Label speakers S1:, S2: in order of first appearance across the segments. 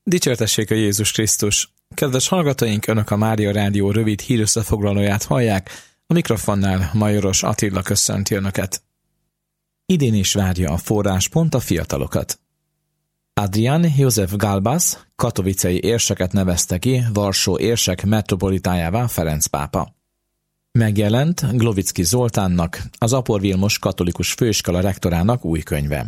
S1: Dicsértessék a Jézus Krisztus! Kedves hallgatóink, Önök a Mária Rádió rövid hírösszefoglalóját hallják, a mikrofonnál Majoros Attila köszönti Önöket. Idén is várja a forráspont a fiatalokat. Adrian József Galbas katovicei érseket nevezte ki Varsó érsek metropolitájává Ferenc pápa. Megjelent Glovicki Zoltánnak, az Apor Vilmos Katolikus Főiskola rektorának új könyve.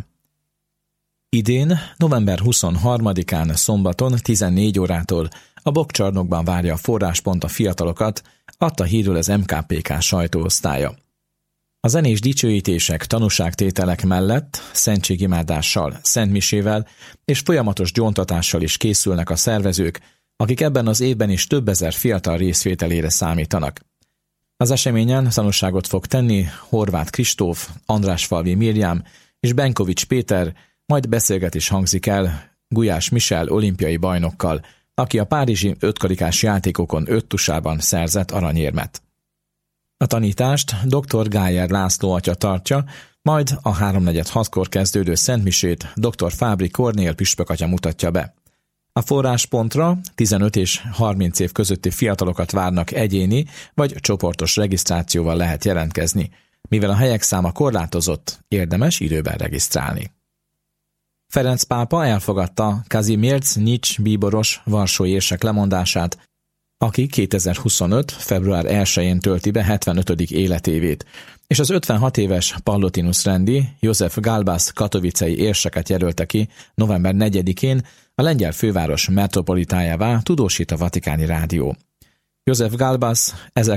S1: Idén, november 23-án szombaton 14 órától a Bokkcsarnokban várja a forráspont a fiatalokat, adta hírül az MKPK sajtóosztálya. A zenés dicsőítések, tanúságtételek mellett szentségimádással, szentmisével és folyamatos gyóntatással is készülnek a szervezők, akik ebben az évben is több ezer fiatal részvételére számítanak. Az eseményen tanúságot fog tenni Horváth Kristóf, Andrásfalvi Mirjám és Benkovics Péter, majd beszélgetés hangzik el Gulyás Michel olimpiai bajnokkal, aki a párizsi ötkarikás játékokon 5 tusában szerzett aranyérmet. A tanítást dr. Gájer László atya tartja, majd a 3:46-kor kezdődő szentmisét dr. Fábri Kornél püspök atya mutatja be. A forráspontra 15 és 30 év közötti fiatalokat várnak, egyéni vagy csoportos regisztrációval lehet jelentkezni. Mivel a helyek száma korlátozott, érdemes időben regisztrálni. Ferenc pápa elfogadta Kazimierz Nyics bíboros varsói érsek lemondását, aki 2025. február 1-én tölti be 75. életévét, és az 56 éves Pallotinus rendi József Galbas katovicei érseket jelölte ki november 4-én a lengyel főváros metropolitájává, tudósít a Vatikáni Rádió. József Galbas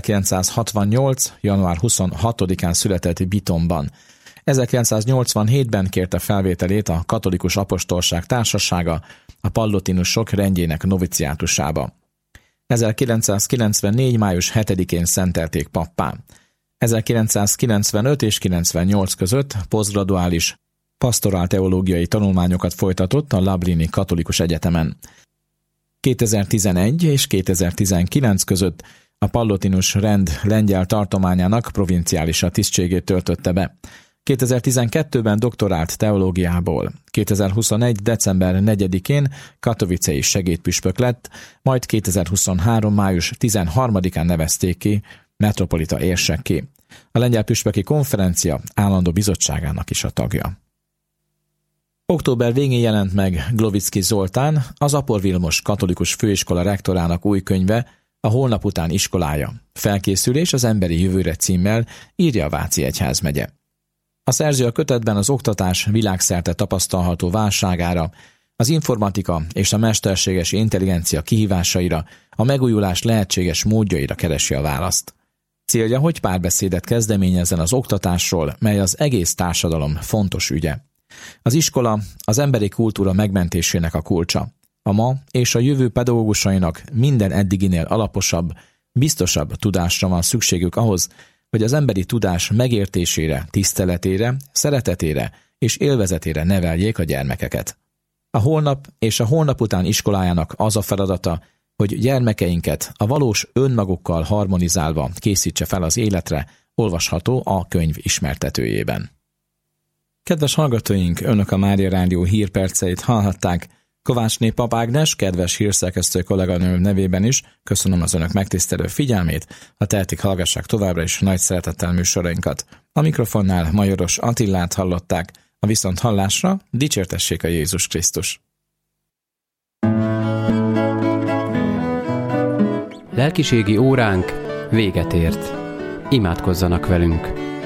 S1: 1968. január 26-án született Bitonban. 1987-ben kérte felvételét a Katolikus Apostolság Társasága a Pallotinusok rendjének noviciátusába. 1994. május 7-én szentelték pappá. 1995 és 98 között posztgraduális pastorálteológiai tanulmányokat folytatott a Labrini Katolikus Egyetemen. 2011 és 2019 között a Pallotinus rend lengyel tartományának provinciálisa tisztségét töltötte be. 2012-ben doktorált teológiából, 2021. december 4-én katovicei segédpüspök lett, majd 2023. május 13-án nevezték ki metropolita érsekké. A lengyel püspöki konferencia állandó bizottságának is a tagja. Október végén jelent meg Glovicki Zoltán, az Apor Vilmos Katolikus Főiskola rektorának új könyve, a Holnap után iskolája, felkészülés az emberi jövőre címmel, írja a Váci Egyházmegye. A szerző a kötetben az oktatás világszerte tapasztalható válságára, az informatika és a mesterséges intelligencia kihívásaira, a megújulás lehetséges módjaira keresi a választ. Célja, hogy párbeszédet kezdeményezzen az oktatásról, mely az egész társadalom fontos ügye. Az iskola az emberi kultúra megmentésének a kulcsa. A ma és a jövő pedagógusainak minden eddiginél alaposabb, biztosabb tudásra van szükségük ahhoz, hogy az emberi tudás megértésére, tiszteletére, szeretetére és élvezetére neveljék a gyermekeket. A holnap és a holnap után iskolájának az a feladata, hogy gyermekeinket a valós önmagukkal harmonizálva készítse fel az életre, olvasható a könyv ismertetőjében. Kedves hallgatóink, Önök a Mária Rádió hírperceit hallhatták. Kovácsné Pap Ágnes, kedves hírszerkesztő kolléganő nevében is köszönöm az Önök megtisztelő figyelmét, ha tehetik, hallgassák továbbra is nagy szeretettel műsorainkat. A mikrofonnál Majoros Attilát hallották, a viszonthallásra dicsértessék a Jézus Krisztus!
S2: Lelkiségi óránk véget ért. Imádkozzanak velünk!